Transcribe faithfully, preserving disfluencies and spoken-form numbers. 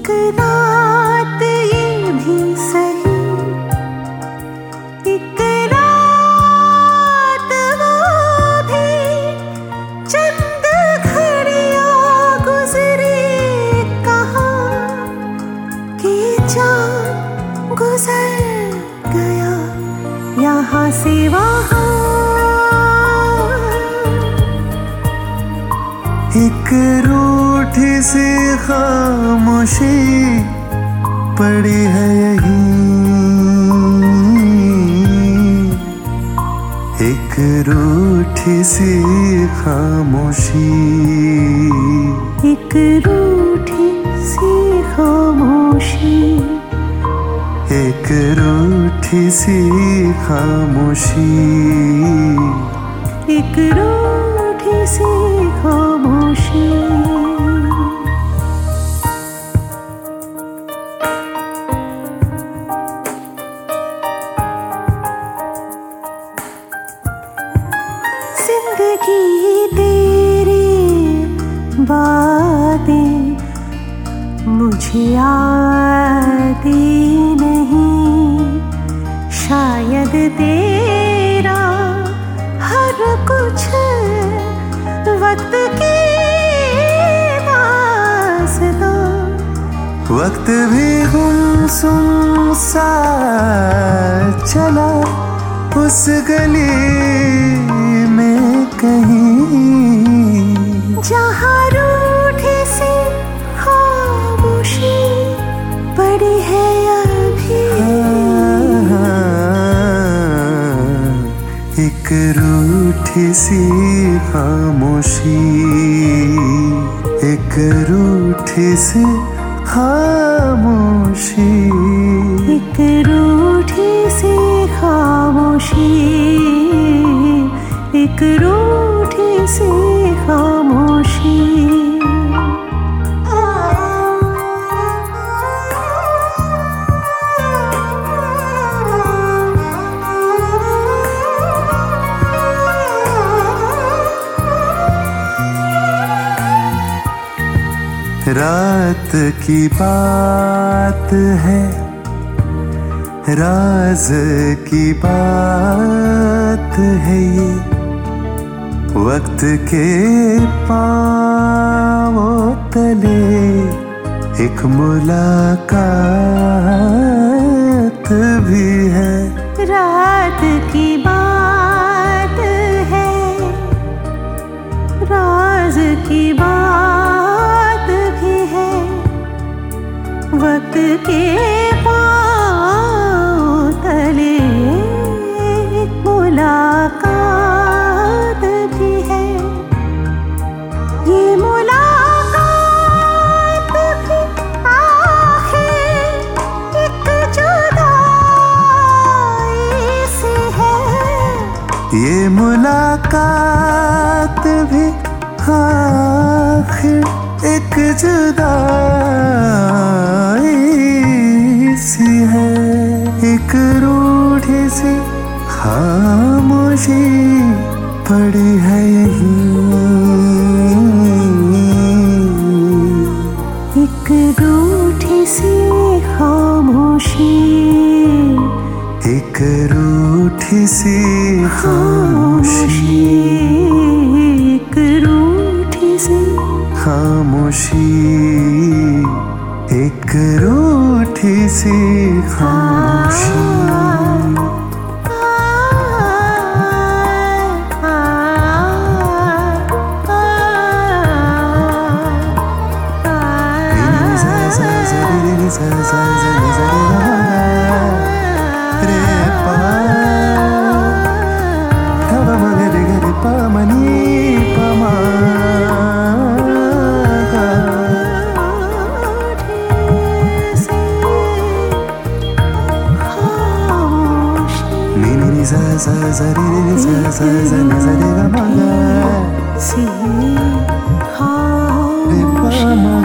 एक रात ये भी सही, एक रात वो भी, चंद घड़ियां गुजरी कहाँ कि जान गुजर गया यहाँ से वहाँ। एक रूठी सी खामोशी पड़ी है यहीं, एक रूठी सी खामोशी, एक रूठी सी खामोशी, एक रूठी सी खामोशी, एक रूठी सी खामोशी। जिंदगी तेरी बातें मुझे आती नहीं, शायद तेरा हर कुछ वक्त की दास्तां, वक्त भी गुमसुम सा चला उस गली में कहीं, जहाँ रूठी सी खामोशी पड़ी है अभी। एक रूठी सी खामोशी, एक रूठी सी खामोशी, एक रूठी सी खामोशी, एक रूठी सी खामोशी। रात की बात है, राज की बात है ये, वक्त के पांवों तले एक मुलाकात भी है। रात की बात है, राज की बात भी है, वक्त के पांव तले मुलाकात भी है। ये मुलाकात भी आखिर एक जुदाई से है, ये मुलाकात भी आखिर एक जुदाई सी है, एक रूठी सी खामोशी पड़ी है यहीं, एक रूठी सी खामोशी, एक रूठी सी खामोशी, एक रूठी सी खामोशी, एक रूठी सी खामोशी। Sa sa sa re re sa sa sa ni sa re ga ma ga si ha re pa ma